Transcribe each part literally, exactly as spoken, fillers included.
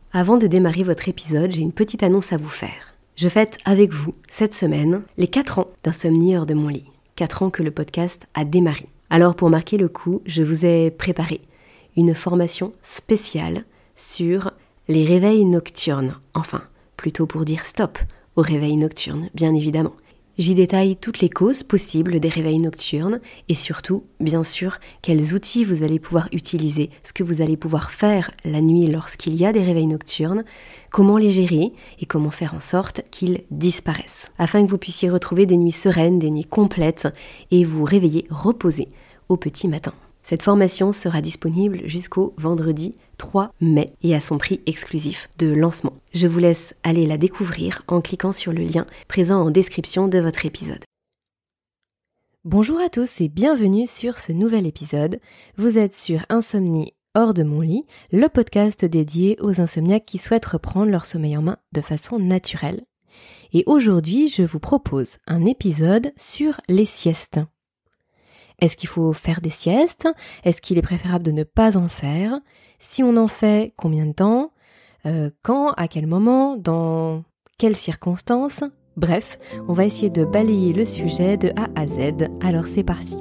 Avant de démarrer votre épisode, j'ai une petite annonce à vous faire. Je fête avec vous, cette semaine, les quatre ans d'Insomnie hors de mon lit. quatre ans que le podcast a démarré. Alors pour marquer le coup, je vous ai préparé une formation spéciale sur les réveils nocturnes. Enfin, plutôt pour dire stop aux réveils nocturnes, bien évidemment. J'y détaille toutes les causes possibles des réveils nocturnes et surtout, bien sûr, quels outils vous allez pouvoir utiliser, ce que vous allez pouvoir faire la nuit lorsqu'il y a des réveils nocturnes, comment les gérer et comment faire en sorte qu'ils disparaissent, afin que vous puissiez retrouver des nuits sereines, des nuits complètes et vous réveiller reposés au petit matin. Cette formation sera disponible jusqu'au vendredi trois mai et à son prix exclusif de lancement. Je vous laisse aller la découvrir en cliquant sur le lien présent en description de votre épisode. Bonjour à tous et bienvenue sur ce nouvel épisode. Vous êtes sur Insomnie hors de mon lit, le podcast dédié aux insomniaques qui souhaitent reprendre leur sommeil en main de façon naturelle. Et aujourd'hui, je vous propose un épisode sur les siestes. Est-ce qu'il faut faire des siestes ? Est-ce qu'il est préférable de ne pas en faire ? Si on en fait, combien de temps ? euh, Quand ? À quel moment ? Dans quelles circonstances ? Bref, on va essayer de balayer le sujet de A à Z. Alors c'est parti.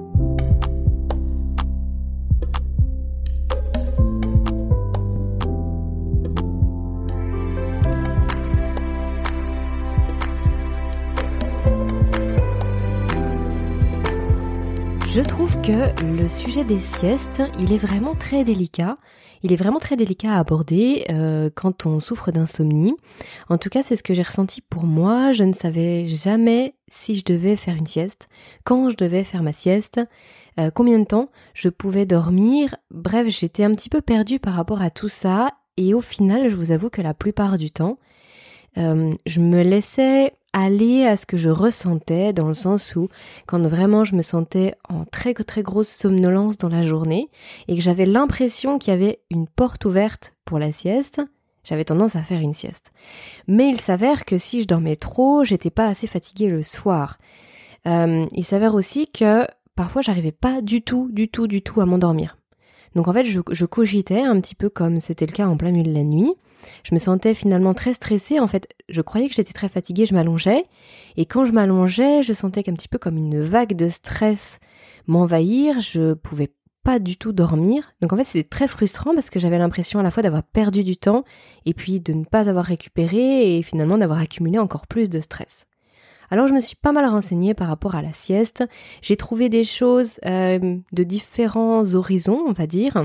Je trouve que le sujet des siestes, il est vraiment très délicat. Il est vraiment très délicat à aborder euh, quand on souffre d'insomnie. En tout cas, c'est ce que j'ai ressenti pour moi. Je ne savais jamais si je devais faire une sieste, quand je devais faire ma sieste, euh, combien de temps je pouvais dormir. Bref, j'étais un petit peu perdue par rapport à tout ça. Et au final, je vous avoue que la plupart du temps, euh, je me laissais aller à ce que je ressentais, dans le sens où quand vraiment je me sentais en très très grosse somnolence dans la journée et que j'avais l'impression qu'il y avait une porte ouverte pour la sieste, j'avais tendance à faire une sieste. Mais il s'avère que si je dormais trop, j'étais pas assez fatiguée le soir. Euh, il s'avère aussi que parfois j'arrivais pas du tout, du tout, du tout à m'endormir. Donc en fait, je, je cogitais un petit peu comme c'était le cas en plein milieu de la nuit. Je me sentais finalement très stressée. En fait, je croyais que j'étais très fatiguée, je m'allongeais. Et quand je m'allongeais, je sentais qu'un petit peu comme une vague de stress m'envahir. Je pouvais pas du tout dormir. Donc en fait, c'était très frustrant parce que j'avais l'impression à la fois d'avoir perdu du temps et puis de ne pas avoir récupéré et finalement d'avoir accumulé encore plus de stress. Alors je me suis pas mal renseignée par rapport à la sieste. J'ai trouvé des choses euh, de différents horizons, on va dire,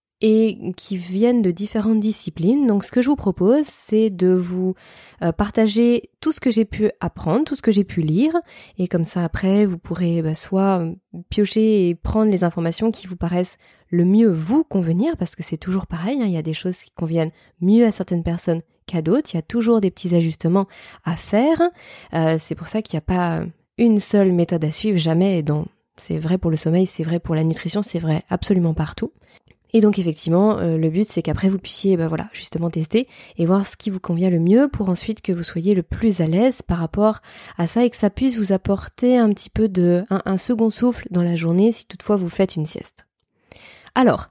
et qui viennent de différentes disciplines. Donc ce que je vous propose, c'est de vous euh, partager tout ce que j'ai pu apprendre, tout ce que j'ai pu lire, et comme ça après vous pourrez bah, soit piocher et prendre les informations qui vous paraissent le mieux vous convenir, parce que c'est toujours pareil, hein, il y a des choses qui conviennent mieux à certaines personnes qu'à d'autres, il y a toujours des petits ajustements à faire, euh, c'est pour ça qu'il n'y a pas une seule méthode à suivre, jamais, donc c'est vrai pour le sommeil, c'est vrai pour la nutrition, c'est vrai absolument partout. Et donc effectivement, euh, le but c'est qu'après vous puissiez bah, voilà, justement tester et voir ce qui vous convient le mieux pour ensuite que vous soyez le plus à l'aise par rapport à ça et que ça puisse vous apporter un petit peu de un, un second souffle dans la journée si toutefois vous faites une sieste. Alors,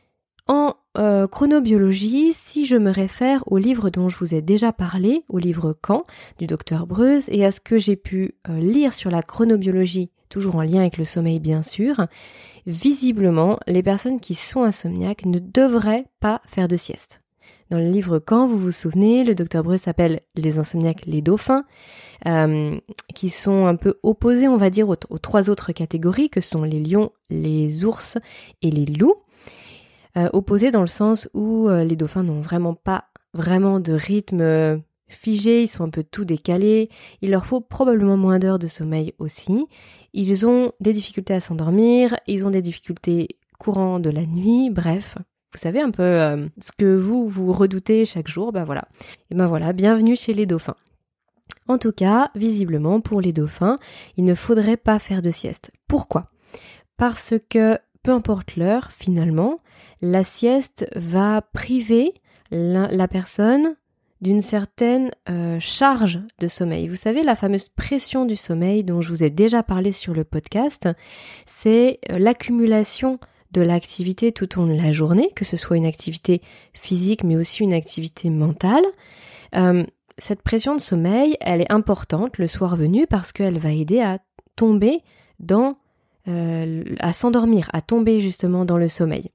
en euh, chronobiologie, si je me réfère au livre dont je vous ai déjà parlé, au livre Quand du docteur Breuz, et à ce que j'ai pu euh, lire sur la chronobiologie, toujours en lien avec le sommeil bien sûr, visiblement, les personnes qui sont insomniaques ne devraient pas faire de sieste. Dans le livre Quand, vous vous souvenez, le docteur Breuz s'appelle les insomniaques les dauphins, euh, qui sont un peu opposés, on va dire, aux, aux trois autres catégories, que sont les lions, les ours et les loups. Euh, opposés dans le sens où euh, les dauphins n'ont vraiment pas vraiment de rythme euh, figé, ils sont un peu tout décalés, il leur faut probablement moins d'heures de sommeil aussi, ils ont des difficultés à s'endormir, ils ont des difficultés courant de la nuit, bref, vous savez un peu euh, ce que vous, vous redoutez chaque jour, ben voilà. Et ben voilà, bienvenue chez les dauphins. En tout cas, visiblement, pour les dauphins, il ne faudrait pas faire de sieste. Pourquoi ? Parce que peu importe l'heure, finalement, la sieste va priver la, la personne d'une certaine euh, charge de sommeil. Vous savez, la fameuse pression du sommeil dont je vous ai déjà parlé sur le podcast, c'est euh, l'accumulation de l'activité tout au long de la journée, que ce soit une activité physique mais aussi une activité mentale, euh, cette pression de sommeil, elle est importante le soir venu parce qu'elle va aider à tomber dans, euh, à s'endormir, à tomber justement dans le sommeil.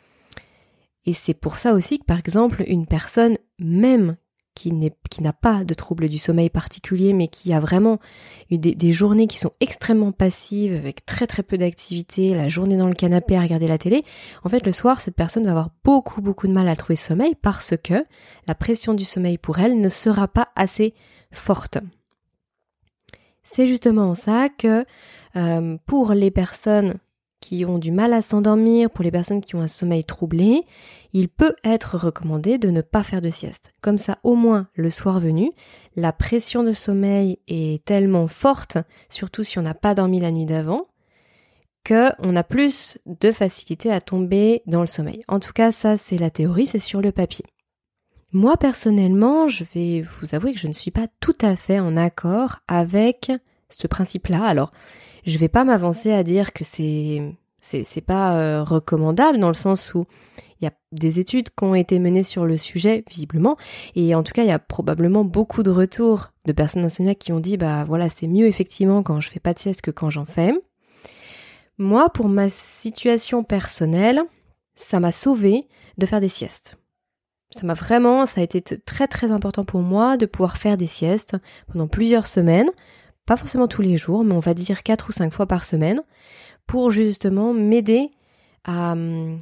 Et c'est pour ça aussi que par exemple une personne même qui, n'est, qui n'a pas de trouble du sommeil particulier mais qui a vraiment eu des, des journées qui sont extrêmement passives avec très très peu d'activité, la journée dans le canapé à regarder la télé, en fait le soir cette personne va avoir beaucoup beaucoup de mal à trouver sommeil parce que la pression du sommeil pour elle ne sera pas assez forte. C'est justement ça que euh, pour les personnes qui ont du mal à s'endormir, pour les personnes qui ont un sommeil troublé, il peut être recommandé de ne pas faire de sieste. Comme ça, au moins, le soir venu, la pression de sommeil est tellement forte, surtout si on n'a pas dormi la nuit d'avant, qu'on a plus de facilité à tomber dans le sommeil. En tout cas, ça, c'est la théorie, c'est sur le papier. Moi, personnellement, je vais vous avouer que je ne suis pas tout à fait en accord avec ce principe-là. Alors, je vais pas m'avancer à dire que c'est c'est, c'est pas euh, recommandable dans le sens où il y a des études qui ont été menées sur le sujet visiblement et en tout cas il y a probablement beaucoup de retours de personnes insomniaques qui ont dit bah voilà c'est mieux effectivement quand je fais pas de sieste que quand j'en fais. Moi pour ma situation personnelle, ça m'a sauvée de faire des siestes. Ça m'a vraiment, ça a été très très important pour moi de pouvoir faire des siestes pendant plusieurs semaines. Pas forcément tous les jours, mais on va dire quatre ou cinq fois par semaine, pour justement m'aider à,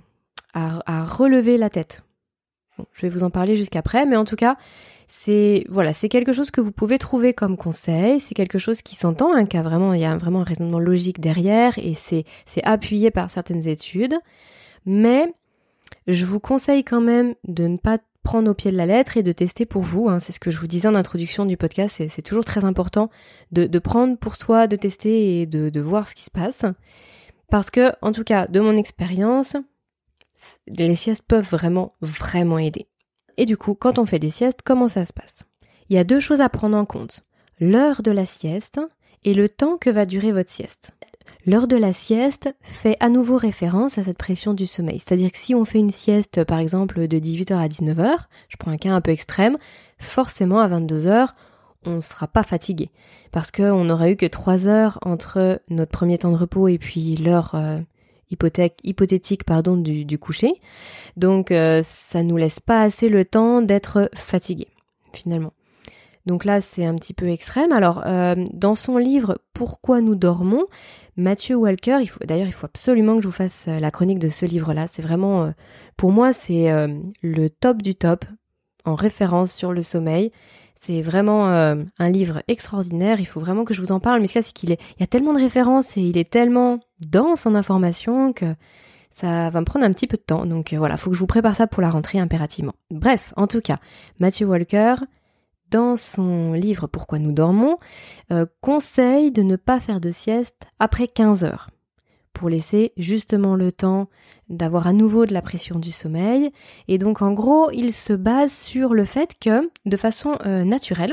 à, à relever la tête. Bon, je vais vous en parler jusqu'après, mais en tout cas, c'est voilà, c'est quelque chose que vous pouvez trouver comme conseil, c'est quelque chose qui s'entend, hein, qui a vraiment, il y a vraiment un raisonnement logique derrière, et c'est, c'est appuyé par certaines études, mais je vous conseille quand même de ne pas prendre au pied de la lettre et de tester pour vous, hein. C'est ce que je vous disais en introduction du podcast, c'est, c'est toujours très important de, de prendre pour soi, de tester et de, de voir ce qui se passe. Parce que, en tout cas, de mon expérience, les siestes peuvent vraiment, vraiment aider. Et du coup, quand on fait des siestes, comment ça se passe ? Il y a deux choses à prendre en compte. L'heure de la sieste et le temps que va durer votre sieste. L'heure de la sieste fait à nouveau référence à cette pression du sommeil. C'est-à-dire que si on fait une sieste, par exemple, de dix-huit heures à dix-neuf heures, je prends un cas un peu extrême, forcément à vingt-deux heures, on ne sera pas fatigué. Parce qu'on n'aura eu que trois heures entre notre premier temps de repos et puis l'heure euh, hypothèque, hypothétique pardon, du, du coucher. Donc euh, ça nous laisse pas assez le temps d'être fatigué, finalement. Donc là, c'est un petit peu extrême. Alors, euh, dans son livre « Pourquoi nous dormons », Matthew Walker, il faut, d'ailleurs, il faut absolument que je vous fasse la chronique de ce livre-là. C'est vraiment, euh, pour moi, c'est euh, le top du top en référence sur le sommeil. C'est vraiment euh, un livre extraordinaire. Il faut vraiment que je vous en parle. Mais ce qu'il y a, c'est qu'il est, il y a tellement de références et il est tellement dense en informations que ça va me prendre un petit peu de temps. Donc euh, voilà, il faut que je vous prépare ça pour la rentrée impérativement. Bref, en tout cas, Matthew Walker, dans son livre « Pourquoi nous dormons euh, », conseille de ne pas faire de sieste après quinze heures pour laisser justement le temps d'avoir à nouveau de la pression du sommeil. Et donc en gros, il se base sur le fait que, de façon euh, naturelle,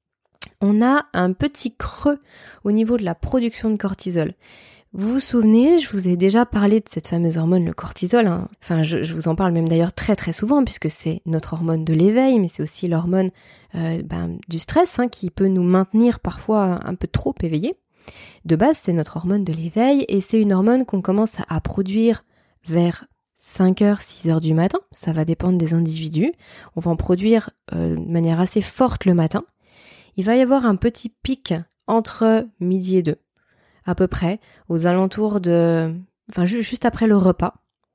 on a un petit creux au niveau de la production de cortisol. Vous vous souvenez, je vous ai déjà parlé de cette fameuse hormone, le cortisol. Hein. Enfin, je, je vous en parle même d'ailleurs très très souvent puisque c'est notre hormone de l'éveil, mais c'est aussi l'hormone euh, ben, du stress hein, qui peut nous maintenir parfois un peu trop éveillés. De base, c'est notre hormone de l'éveil et c'est une hormone qu'on commence à produire vers cinq heures, six heures du matin. Ça va dépendre des individus. On va en produire euh, de manière assez forte le matin. Il va y avoir un petit pic entre midi et deux. À peu près, aux alentours de... Enfin, ju- juste après le repas.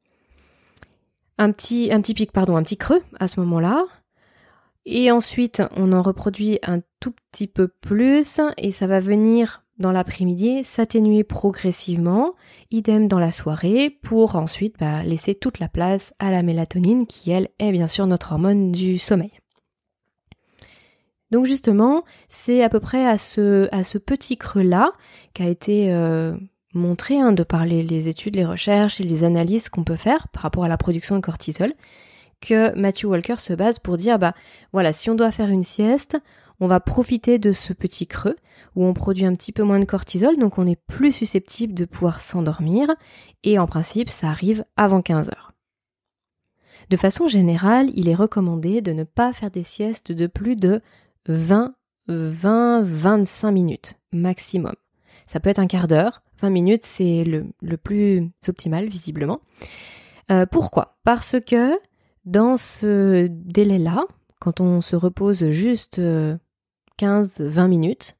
Un petit, un petit pic, pardon, un petit creux à ce moment-là. Et ensuite, on en reproduit un tout petit peu plus et ça va venir dans l'après-midi s'atténuer progressivement, idem dans la soirée, pour ensuite bah, laisser toute la place à la mélatonine qui, elle, est bien sûr notre hormone du sommeil. Donc justement, c'est à peu près à ce, à ce petit creux-là qu'a été euh, montré hein, de par les, les études, les recherches et les analyses qu'on peut faire par rapport à la production de cortisol, que Matthew Walker se base pour dire, bah voilà, si on doit faire une sieste, on va profiter de ce petit creux où on produit un petit peu moins de cortisol, donc on est plus susceptible de pouvoir s'endormir, et en principe, ça arrive avant quinze heures. De façon générale, il est recommandé de ne pas faire des siestes de plus de vingt à vingt-cinq minutes maximum. Ça peut être un quart d'heure, vingt minutes, c'est le, le plus optimal visiblement. Euh, pourquoi ? Parce que dans ce délai-là, quand on se repose juste quinze à vingt minutes,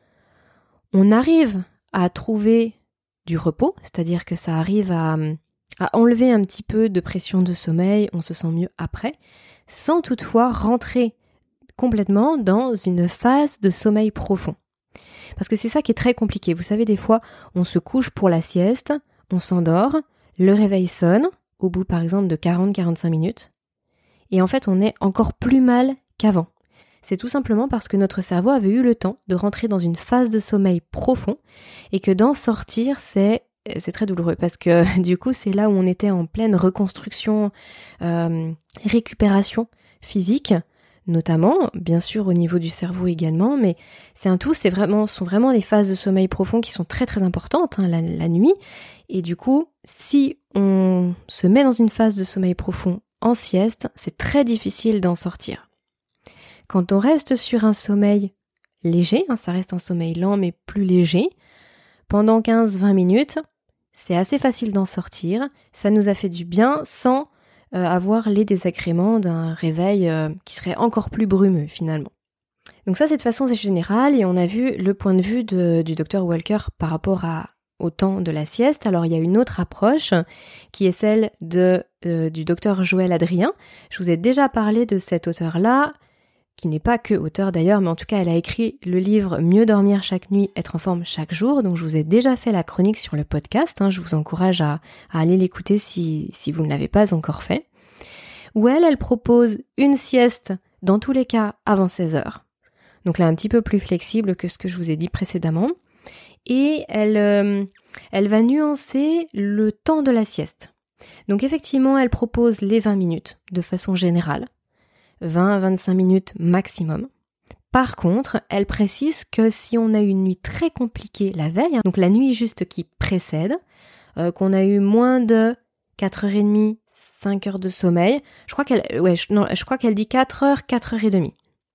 on arrive à trouver du repos, c'est-à-dire que ça arrive à, à enlever un petit peu de pression de sommeil, on se sent mieux après, sans toutefois rentrer complètement dans une phase de sommeil profond. Parce que c'est ça qui est très compliqué. Vous savez, des fois, on se couche pour la sieste, on s'endort, le réveil sonne, au bout par exemple de quarante à quarante-cinq minutes, et en fait on est encore plus mal qu'avant. C'est tout simplement parce que notre cerveau avait eu le temps de rentrer dans une phase de sommeil profond et que d'en sortir, c'est, c'est très douloureux parce que du coup, c'est là où on était en pleine reconstruction, euh, récupération physique, notamment, bien sûr au niveau du cerveau également, mais c'est un tout, c'est vraiment, sont vraiment les phases de sommeil profond qui sont très très importantes, hein, la, la nuit. Et du coup, si on se met dans une phase de sommeil profond en sieste, c'est très difficile d'en sortir. Quand on reste sur un sommeil léger, hein, ça reste un sommeil lent mais plus léger, pendant quinze à vingt minutes, c'est assez facile d'en sortir, ça nous a fait du bien sans euh, avoir les désagréments d'un réveil euh, qui serait encore plus brumeux finalement. Donc ça c'est de façon générale et on a vu le point de vue de, du docteur Walker par rapport à, au temps de la sieste. Alors il y a une autre approche qui est celle de, euh, du docteur Joël Adrien. Je vous ai déjà parlé de cet auteur-là, qui n'est pas que auteur d'ailleurs, mais en tout cas elle a écrit le livre Mieux dormir chaque nuit, être en forme chaque jour, donc je vous ai déjà fait la chronique sur le podcast, hein, je vous encourage à, à aller l'écouter si, si vous ne l'avez pas encore fait, où elle, elle propose une sieste, dans tous les cas, avant seize heures, donc là un petit peu plus flexible que ce que je vous ai dit précédemment, et elle, euh, elle va nuancer le temps de la sieste. Donc effectivement, elle propose les vingt minutes, de façon générale, vingt à vingt-cinq minutes maximum. Par contre, elle précise que si on a eu une nuit très compliquée la veille, hein, donc la nuit juste qui précède, euh, qu'on a eu moins de quatre heures trente, cinq heures de sommeil, je crois qu'elle, ouais, je, non, je crois qu'elle dit quatre heures, quatre heures trente.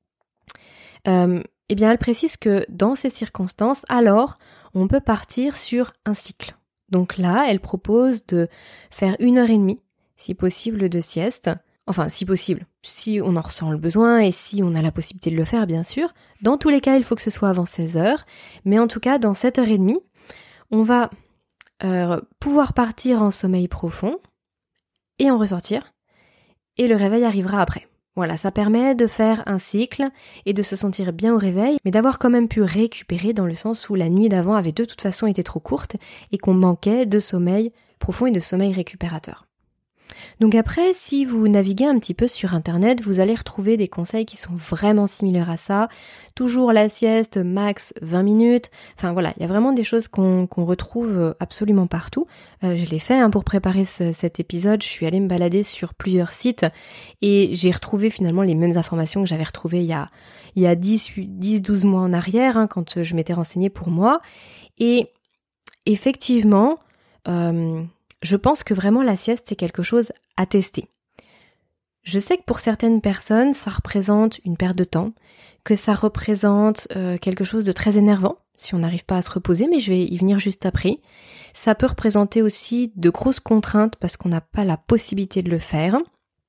Euh, eh bien, elle précise que dans ces circonstances, alors, on peut partir sur un cycle. Donc là, elle propose de faire une heure et demie, si possible, de sieste. Enfin, si possible, si on en ressent le besoin et si on a la possibilité de le faire, bien sûr. Dans tous les cas, il faut que ce soit avant seize heures. Mais en tout cas, dans sept heures trente, on va euh, pouvoir partir en sommeil profond et en ressortir. Et le réveil arrivera après. Voilà, ça permet de faire un cycle et de se sentir bien au réveil, mais d'avoir quand même pu récupérer dans le sens où la nuit d'avant avait de toute façon été trop courte et qu'on manquait de sommeil profond et de sommeil récupérateur. Donc après, si vous naviguez un petit peu sur internet, vous allez retrouver des conseils qui sont vraiment similaires à ça. Toujours la sieste, max vingt minutes. Enfin voilà, il y a vraiment des choses qu'on, qu'on retrouve absolument partout. Euh, je l'ai fait hein, pour préparer ce, cet épisode. Je suis allée me balader sur plusieurs sites et j'ai retrouvé finalement les mêmes informations que j'avais retrouvées il y a, il y a dix à douze mois en arrière, hein, quand je m'étais renseignée pour moi. Et effectivement... Euh, Je pense que vraiment la sieste, c'est quelque chose à tester. Je sais que pour certaines personnes, ça représente une perte de temps, que ça représente euh, quelque chose de très énervant, si on n'arrive pas à se reposer, mais je vais y venir juste après. Ça peut représenter aussi de grosses contraintes parce qu'on n'a pas la possibilité de le faire.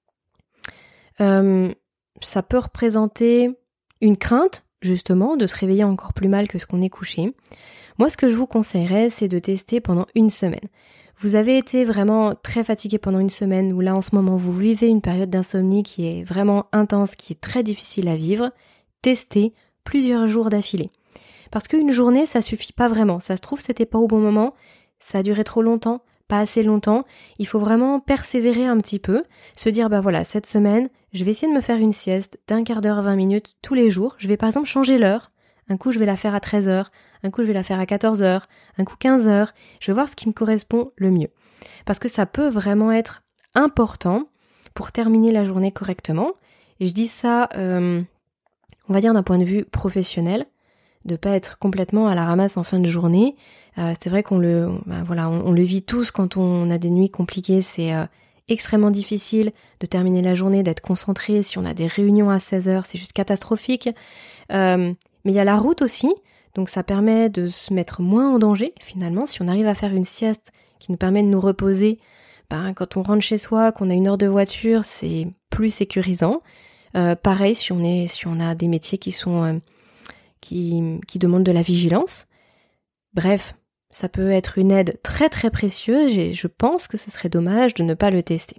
Euh, ça peut représenter une crainte, justement, de se réveiller encore plus mal que ce qu'on est couché. Moi, ce que je vous conseillerais, c'est de tester pendant une semaine. Vous avez été vraiment très fatigué pendant une semaine ou là en ce moment vous vivez une période d'insomnie qui est vraiment intense, qui est très difficile à vivre, testez plusieurs jours d'affilée. Parce qu'une journée ça suffit pas vraiment, ça se trouve c'était pas au bon moment, ça a duré trop longtemps, pas assez longtemps, il faut vraiment persévérer un petit peu, se dire bah voilà cette semaine je vais essayer de me faire une sieste d'un quart d'heure à vingt minutes tous les jours, je vais par exemple changer l'heure. Un coup, je vais la faire à treize heures, un coup, je vais la faire à quatorze heures, un coup quinze heures. Je vais voir ce qui me correspond le mieux. Parce que ça peut vraiment être important pour terminer la journée correctement. Et je dis ça, euh, on va dire d'un point de vue professionnel, de pas être complètement à la ramasse en fin de journée. Euh, c'est vrai qu'on le, ben voilà, on, on le vit tous quand on a des nuits compliquées, c'est euh, extrêmement difficile de terminer la journée, d'être concentré. Si on a des réunions à seize heures, c'est juste catastrophique. Euh, mais il y a la route aussi, donc ça permet de se mettre moins en danger finalement. Si on arrive à faire une sieste qui nous permet de nous reposer, ben, quand on rentre chez soi, qu'on a une heure de voiture, c'est plus sécurisant. Euh, pareil si on est, si on a des métiers qui sont euh, qui, qui demandent de la vigilance. Bref, ça peut être une aide très très précieuse et je pense que ce serait dommage de ne pas le tester.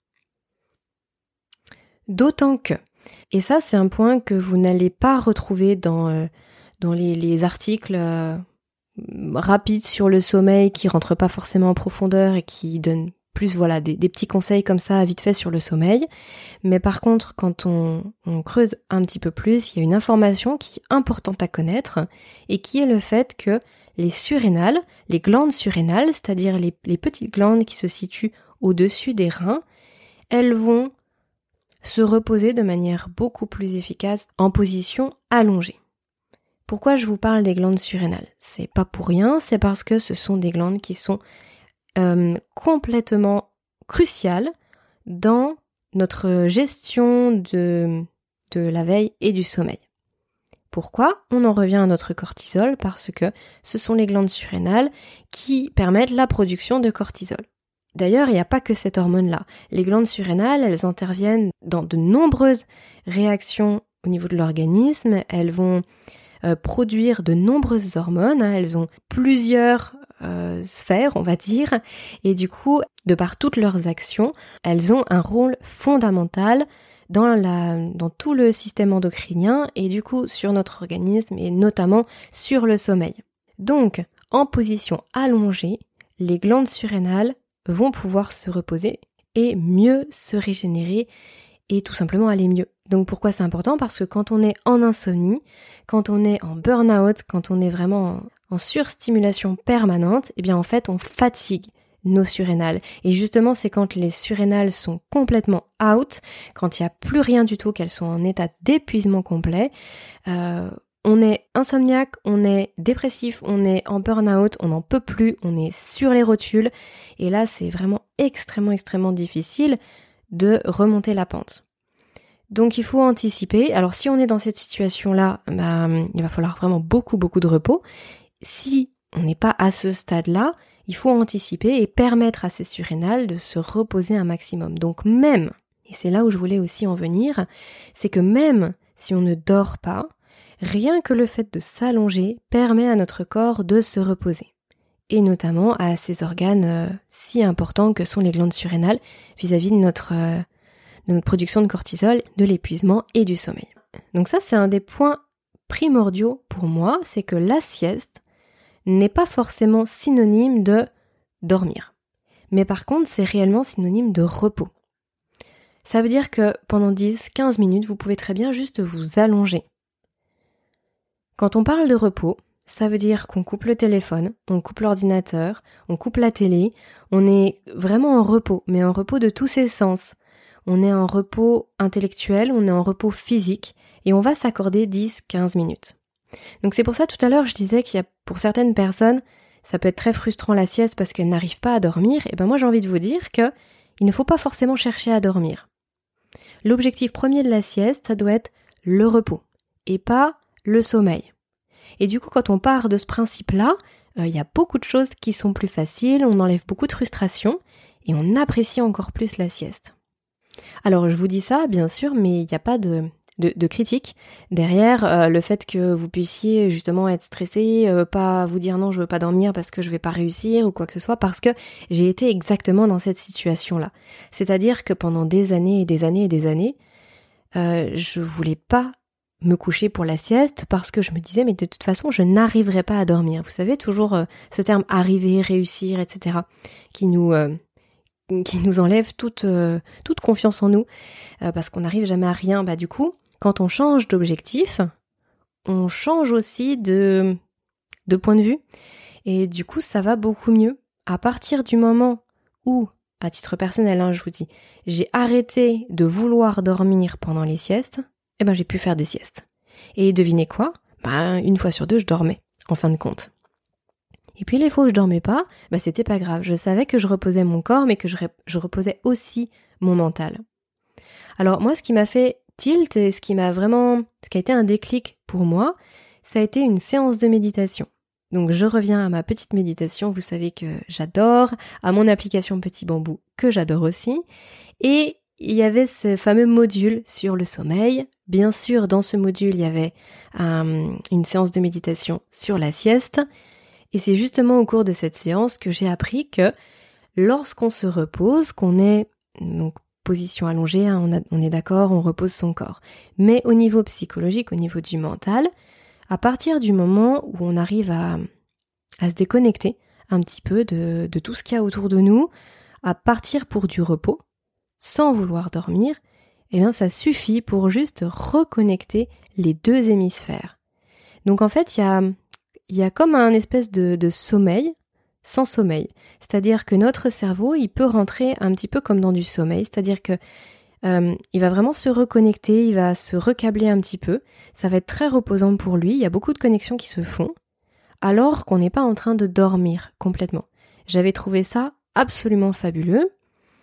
D'autant que, et ça c'est un point que vous n'allez pas retrouver dans, euh, dans les, les articles euh, rapides sur le sommeil qui rentrent pas forcément en profondeur et qui donnent plus voilà des, des petits conseils comme ça vite fait sur le sommeil. Mais par contre, quand on, on creuse un petit peu plus, il y a une information qui est importante à connaître et qui est le fait que les surrénales, les glandes surrénales, c'est-à-dire les, les petites glandes qui se situent au-dessus des reins, elles vont se reposer de manière beaucoup plus efficace en position allongée. Pourquoi je vous parle des glandes surrénales ? C'est pas pour rien, c'est parce que ce sont des glandes qui sont euh, complètement cruciales dans notre gestion de, de la veille et du sommeil. Pourquoi ? On en revient à notre cortisol parce que ce sont les glandes surrénales qui permettent la production de cortisol. D'ailleurs, il n'y a pas que cette hormone-là. Les glandes surrénales, elles interviennent dans de nombreuses réactions au niveau de l'organisme. Elles vont euh, produire de nombreuses hormones. Hein. Elles ont plusieurs euh, sphères, on va dire. Et du coup, de par toutes leurs actions, elles ont un rôle fondamental dans, la, dans tout le système endocrinien et du coup sur notre organisme et notamment sur le sommeil. Donc, en position allongée, les glandes surrénales vont pouvoir se reposer et mieux se régénérer et tout simplement aller mieux. Donc pourquoi c'est important ? Parce que quand on est en insomnie, quand on est en burn-out, quand on est vraiment en, en surstimulation permanente, eh bien en fait on fatigue nos surrénales. Et justement c'est quand les surrénales sont complètement out, quand il n'y a plus rien du tout, qu'elles sont en état d'épuisement complet, euh, on est insomniaque, on est dépressif, on est en burn-out, on n'en peut plus, on est sur les rotules. Et là, c'est vraiment extrêmement, extrêmement difficile de remonter la pente. Donc, il faut anticiper. Alors, si on est dans cette situation-là, bah, il va falloir vraiment beaucoup, beaucoup de repos. Si on n'est pas à ce stade-là, il faut anticiper et permettre à ces surrénales de se reposer un maximum. Donc, même, et c'est là où je voulais aussi en venir, c'est que même si on ne dort pas, rien que le fait de s'allonger permet à notre corps de se reposer, et notamment à ces organes euh, si importants que sont les glandes surrénales vis-à-vis de notre, euh, de notre production de cortisol, de l'épuisement et du sommeil. Donc ça, c'est un des points primordiaux pour moi, c'est que la sieste n'est pas forcément synonyme de dormir, mais par contre, c'est réellement synonyme de repos. Ça veut dire que pendant dix à quinze minutes, vous pouvez très bien juste vous allonger. Quand on parle de repos, ça veut dire qu'on coupe le téléphone, on coupe l'ordinateur, on coupe la télé, on est vraiment en repos, mais en repos de tous ses sens. On est en repos intellectuel, on est en repos physique, et on va s'accorder dix à quinze minutes. Donc c'est pour ça tout à l'heure je disais qu'il y a pour certaines personnes, ça peut être très frustrant la sieste parce qu'elles n'arrivent pas à dormir, et ben moi j'ai envie de vous dire que il ne faut pas forcément chercher à dormir. L'objectif premier de la sieste, ça doit être le repos, et pas le sommeil. Et du coup, quand on part de ce principe-là, il euh, y a beaucoup de choses qui sont plus faciles, on enlève beaucoup de frustration et on apprécie encore plus la sieste. Alors, je vous dis ça, bien sûr, mais il n'y a pas de, de, de critique derrière euh, le fait que vous puissiez justement être stressé, euh, pas vous dire non, je veux pas dormir parce que je vais pas réussir ou quoi que ce soit, parce que j'ai été exactement dans cette situation-là. C'est-à-dire que pendant des années et des années et des années, euh, je voulais pas me coucher pour la sieste parce que je me disais mais de toute façon je n'arriverai pas à dormir. Vous savez toujours euh, ce terme arriver, réussir, et cetera qui nous euh, qui nous enlève toute euh, toute confiance en nous euh, parce qu'on n'arrive jamais à rien. Bah du coup quand on change d'objectif, on change aussi de de point de vue et du coup ça va beaucoup mieux. À partir du moment où, à titre personnel, hein, je vous dis, j'ai arrêté de vouloir dormir pendant les siestes, eh ben j'ai pu faire des siestes. Et devinez quoi ? Bah, une fois sur deux, je dormais, en fin de compte. Et puis les fois où je dormais pas, bah c'était pas grave. Je savais que je reposais mon corps, mais que je, je reposais aussi mon mental. Alors moi, ce qui m'a fait tilt et ce qui m'a vraiment, ce qui a été un déclic pour moi, ça a été une séance de méditation. Donc je reviens à ma petite méditation, vous savez que j'adore, à mon application Petit Bambou que j'adore aussi. Et il y avait ce fameux module sur le sommeil. Bien sûr, dans ce module, il y avait euh, une séance de méditation sur la sieste. Et c'est justement au cours de cette séance que j'ai appris que lorsqu'on se repose, qu'on est donc position allongée, hein, on, a, on est d'accord, on repose son corps. Mais au niveau psychologique, au niveau du mental, à partir du moment où on arrive à, à se déconnecter un petit peu de, de tout ce qu'il y a autour de nous, à partir pour du repos, sans vouloir dormir, eh bien ça suffit pour juste reconnecter les deux hémisphères. Donc en fait, il y a, il y a comme un espèce de, de sommeil sans sommeil. C'est-à-dire que notre cerveau, il peut rentrer un petit peu comme dans du sommeil, c'est-à-dire que euh, il va vraiment se reconnecter, il va se recabler un petit peu. Ça va être très reposant pour lui, il y a beaucoup de connexions qui se font, alors qu'on n'est pas en train de dormir complètement. J'avais trouvé ça absolument fabuleux.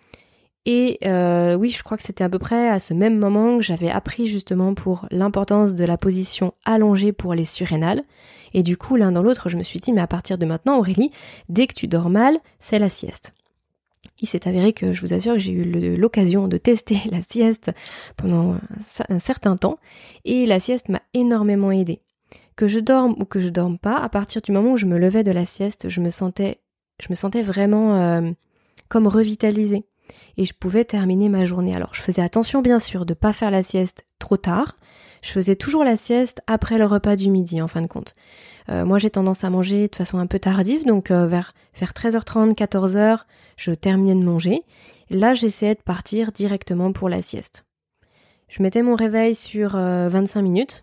Et euh, oui, je crois que c'était à peu près à ce même moment que j'avais appris justement pour l'importance de la position allongée pour les surrénales. Et du coup, l'un dans l'autre, je me suis dit, mais à partir de maintenant, Aurélie, dès que tu dors mal, c'est la sieste. Il s'est avéré que je vous assure que j'ai eu le, l'occasion de tester la sieste pendant un, un certain temps. Et la sieste m'a énormément aidée. Que je dorme ou que je dorme pas, à partir du moment où je me levais de la sieste, je me sentais, je me sentais vraiment euh, comme revitalisée. Et je pouvais terminer ma journée. Alors je faisais attention bien sûr de pas faire la sieste trop tard. Je faisais toujours la sieste après le repas du midi en fin de compte. Euh, moi j'ai tendance à manger de façon un peu tardive, donc euh, vers, vers treize heures trente, quatorze heures, je terminais de manger. Là j'essayais de partir directement pour la sieste. Je mettais mon réveil sur euh, vingt-cinq minutes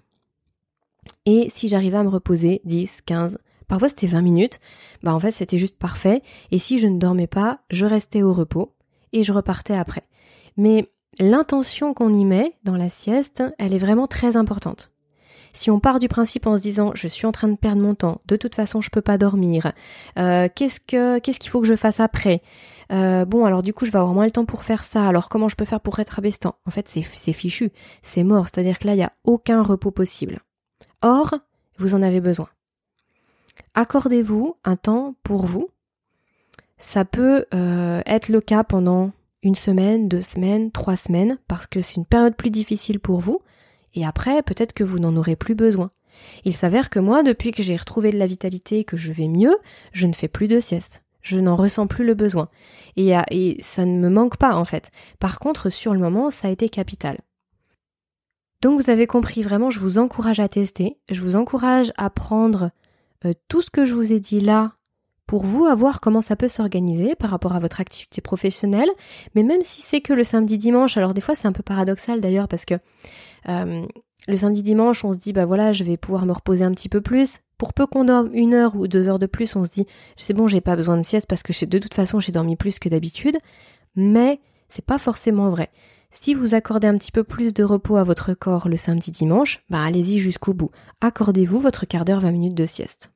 et si j'arrivais à me reposer dix, quinze, parfois c'était vingt minutes, bah en fait c'était juste parfait. Et si je ne dormais pas, je restais au repos. Et je repartais après. Mais l'intention qu'on y met dans la sieste, elle est vraiment très importante. Si on part du principe en se disant « je suis en train de perdre mon temps, de toute façon je peux pas dormir, euh, qu'est-ce que qu'est-ce qu'il faut que je fasse après euh, bon alors du coup je vais avoir moins le temps pour faire ça, alors comment je peux faire pour rattraper ce temps ?» En fait c'est, c'est fichu, c'est mort, c'est-à-dire que là il n'y a aucun repos possible. Or, vous en avez besoin. Accordez-vous un temps pour vous. Ça peut euh, être le cas pendant une semaine, deux semaines, trois semaines, parce que c'est une période plus difficile pour vous, et après, peut-être que vous n'en aurez plus besoin. Il s'avère que moi, depuis que j'ai retrouvé de la vitalité et que je vais mieux, je ne fais plus de sieste. Je n'en ressens plus le besoin. Et, et ça ne me manque pas, en fait. Par contre, sur le moment, ça a été capital. Donc vous avez compris, vraiment, je vous encourage à tester. Je vous encourage à prendre euh, tout ce que je vous ai dit là, pour vous, à voir comment ça peut s'organiser par rapport à votre activité professionnelle, mais même si c'est que le samedi-dimanche, alors des fois c'est un peu paradoxal d'ailleurs parce que euh, le samedi-dimanche on se dit bah voilà je vais pouvoir me reposer un petit peu plus, pour peu qu'on dorme une heure ou deux heures de plus on se dit c'est bon j'ai pas besoin de sieste parce que de toute façon j'ai dormi plus que d'habitude, mais c'est pas forcément vrai. Si vous accordez un petit peu plus de repos à votre corps le samedi-dimanche, bah allez-y jusqu'au bout, accordez-vous votre quart d'heure, vingt minutes de sieste.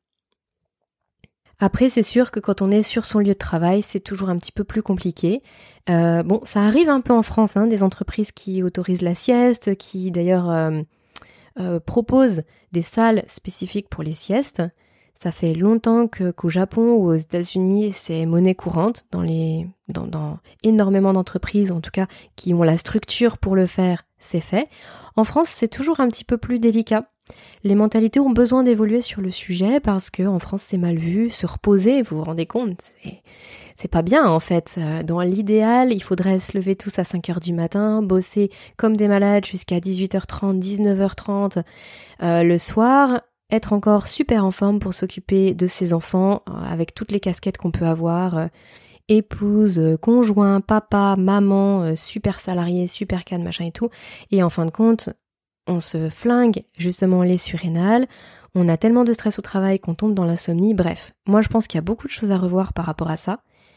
Après, c'est sûr que quand on est sur son lieu de travail, c'est toujours un petit peu plus compliqué. Euh, bon, ça arrive un peu en France, hein, des entreprises qui autorisent la sieste, qui d'ailleurs euh, euh, proposent des salles spécifiques pour les siestes. Ça fait longtemps que, qu'au Japon ou aux États-Unis, c'est monnaie courante dans les, dans, dans énormément d'entreprises, en tout cas, qui ont la structure pour le faire, c'est fait. En France, c'est toujours un petit peu plus délicat. Les mentalités ont besoin d'évoluer sur le sujet parce que en France c'est mal vu, se reposer, vous vous rendez compte, c'est, c'est pas bien en fait. Dans l'idéal, il faudrait se lever tous à cinq heures du matin, bosser comme des malades jusqu'à dix-huit heures trente, dix-neuf heures trente euh, le soir, être encore super en forme pour s'occuper de ses enfants euh, avec toutes les casquettes qu'on peut avoir, euh, épouse, euh, conjoint, papa, maman, euh, super salarié, super cadre, machin et tout, et en fin de compte, on se flingue justement les surrénales, on a tellement de stress au travail qu'on tombe dans l'insomnie, bref. Moi je pense qu'il y a beaucoup de choses à revoir par rapport à ça.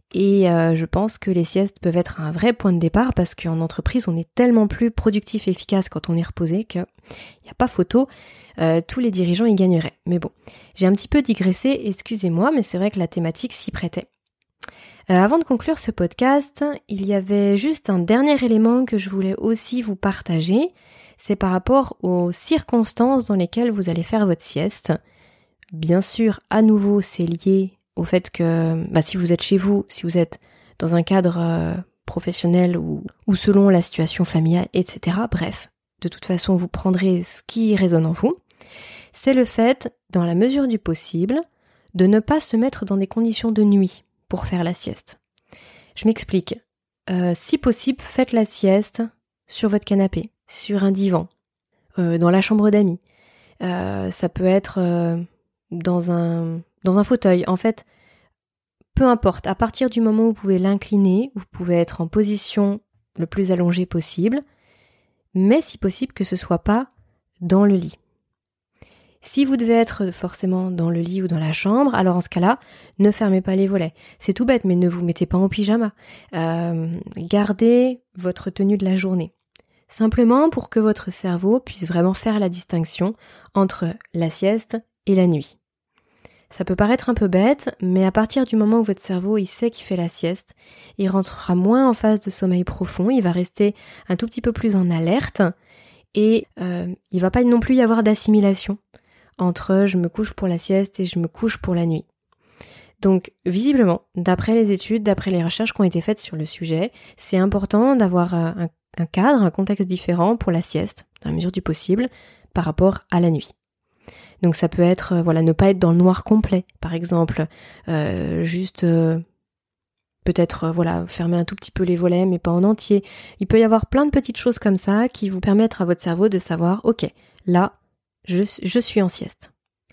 Et euh, je pense que les siestes peuvent être un vrai point de départ parce qu'en entreprise, on est tellement plus productif et efficace quand on est reposé qu'il n'y a pas photo, euh, tous les dirigeants y gagneraient. Mais bon, j'ai un petit peu digressé, excusez-moi, mais c'est vrai que la thématique s'y prêtait. Euh, avant de conclure ce podcast, il y avait juste un dernier élément que je voulais aussi vous partager, c'est par rapport aux circonstances dans lesquelles vous allez faire votre sieste. Bien sûr, à nouveau, c'est lié au fait que bah, si vous êtes chez vous, si vous êtes dans un cadre euh, professionnel ou, ou selon la situation familiale, et cetera. Bref, de toute façon, vous prendrez ce qui résonne en vous. C'est le fait, dans la mesure du possible, de ne pas se mettre dans des conditions de nuit pour faire la sieste. Je m'explique. Euh, si possible, faites la sieste sur votre canapé, sur un divan, euh, dans la chambre d'amis. Euh, ça peut être euh, dans un... dans un fauteuil, en fait, peu importe, à partir du moment où vous pouvez l'incliner, vous pouvez être en position le plus allongée possible, mais si possible que ce soit pas dans le lit. Si vous devez être forcément dans le lit ou dans la chambre, alors en ce cas-là, ne fermez pas les volets. C'est tout bête, mais ne vous mettez pas en pyjama. Euh, gardez votre tenue de la journée. Simplement pour que votre cerveau puisse vraiment faire la distinction entre la sieste et la nuit. Ça peut paraître un peu bête, mais à partir du moment où votre cerveau il sait qu'il fait la sieste, il rentrera moins en phase de sommeil profond, il va rester un tout petit peu plus en alerte et euh, il va pas non plus y avoir d'assimilation entre je me couche pour la sieste et je me couche pour la nuit. Donc visiblement, d'après les études, d'après les recherches qui ont été faites sur le sujet, c'est important d'avoir un, un cadre, un contexte différent pour la sieste, dans la mesure du possible, par rapport à la nuit. Donc ça peut être, euh, voilà, ne pas être dans le noir complet, par exemple, euh, juste euh, peut-être, euh, voilà, fermer un tout petit peu les volets, mais pas en entier. Il peut y avoir plein de petites choses comme ça qui vous permettent à votre cerveau de savoir, ok, là, je, je suis en sieste.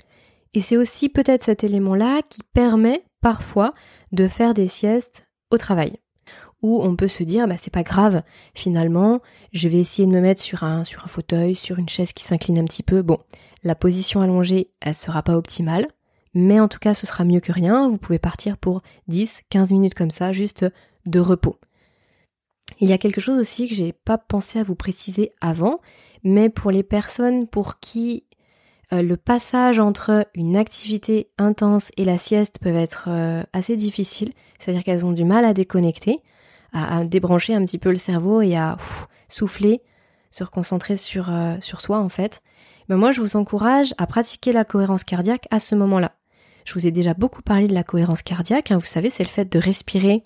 Et c'est aussi peut-être cet élément-là qui permet parfois de faire des siestes au travail. Où on peut se dire, bah c'est pas grave, finalement, je vais essayer de me mettre sur un, sur un fauteuil, sur une chaise qui s'incline un petit peu. Bon, la position allongée, elle sera pas optimale, mais en tout cas, ce sera mieux que rien. Vous pouvez partir pour dix, quinze minutes comme ça, juste de repos. Il y a quelque chose aussi que j'ai pas pensé à vous préciser avant, mais pour les personnes pour qui euh, le passage entre une activité intense et la sieste peuvent être euh, assez difficile, c'est-à-dire qu'elles ont du mal à déconnecter, à, à débrancher un petit peu le cerveau et à ouf, souffler, se reconcentrer sur, euh, sur soi en fait, ben moi je vous encourage à pratiquer la cohérence cardiaque à ce moment-là. Je vous ai déjà beaucoup parlé de la cohérence cardiaque, hein, vous savez, c'est le fait de respirer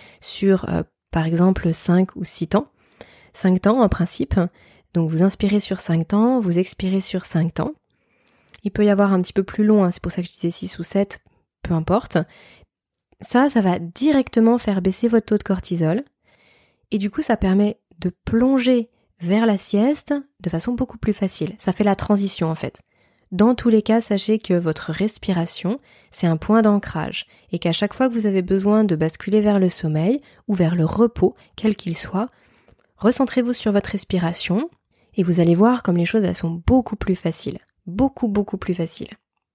sur euh, par exemple cinq ou six temps, cinq temps en principe, donc vous inspirez sur cinq temps, vous expirez sur cinq temps. Il peut y avoir un petit peu plus long, hein, c'est pour ça que je disais six ou sept, peu importe. Ça, ça va directement faire baisser votre taux de cortisol et du coup ça permet de plonger vers la sieste de façon beaucoup plus facile. Ça fait la transition en fait. Dans tous les cas, sachez que votre respiration, c'est un point d'ancrage et qu'à chaque fois que vous avez besoin de basculer vers le sommeil ou vers le repos, quel qu'il soit, recentrez-vous sur votre respiration et vous allez voir comme les choses elles sont beaucoup plus faciles. Beaucoup, beaucoup plus faciles.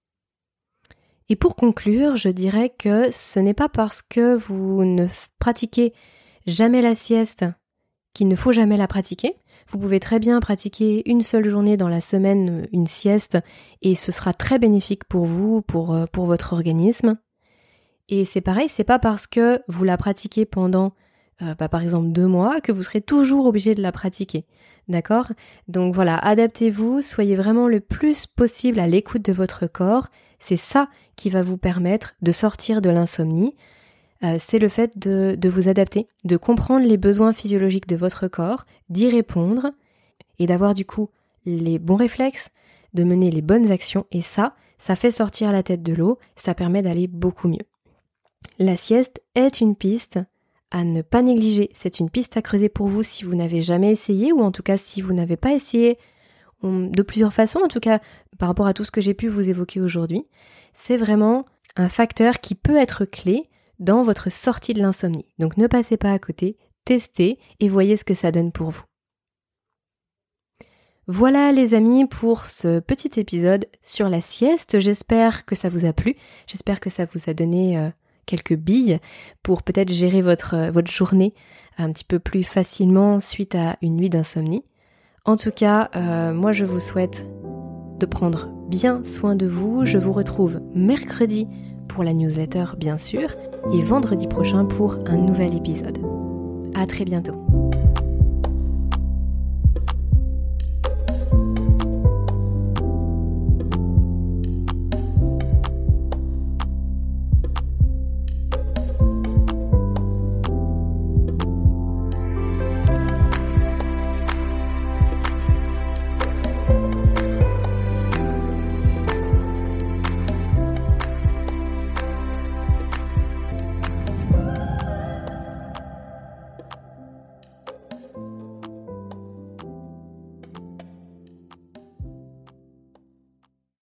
Et pour conclure, je dirais que ce n'est pas parce que vous ne pratiquez jamais la sieste qu'il ne faut jamais la pratiquer. Vous pouvez très bien pratiquer une seule journée dans la semaine, une sieste, et ce sera très bénéfique pour vous, pour, pour votre organisme. Et c'est pareil, c'est pas parce que vous la pratiquez pendant, euh, bah, par exemple, deux mois, que vous serez toujours obligé de la pratiquer. D'accord ? Donc voilà, adaptez-vous, soyez vraiment le plus possible à l'écoute de votre corps. C'est ça qui va vous permettre de sortir de l'insomnie. Euh, c'est le fait de, de vous adapter, de comprendre les besoins physiologiques de votre corps, d'y répondre et d'avoir du coup les bons réflexes, de mener les bonnes actions. Et ça, ça fait sortir la tête de l'eau, ça permet d'aller beaucoup mieux. La sieste est une piste à ne pas négliger. C'est une piste à creuser pour vous si vous n'avez jamais essayé ou en tout cas si vous n'avez pas essayé de plusieurs façons, en tout cas par rapport à tout ce que j'ai pu vous évoquer aujourd'hui. C'est vraiment un facteur qui peut être clé dans votre sortie de l'insomnie. Donc ne passez pas à côté, testez et voyez ce que ça donne pour vous. Voilà les amis pour ce petit épisode sur la sieste. J'espère que ça vous a plu, j'espère que ça vous a donné euh, quelques billes pour peut-être gérer votre, votre journée un petit peu plus facilement suite à une nuit d'insomnie. En tout cas, euh, moi je vous souhaite de prendre bien soin de vous. Je vous retrouve mercredi pour la newsletter bien sûr et vendredi prochain pour un nouvel épisode. À très bientôt.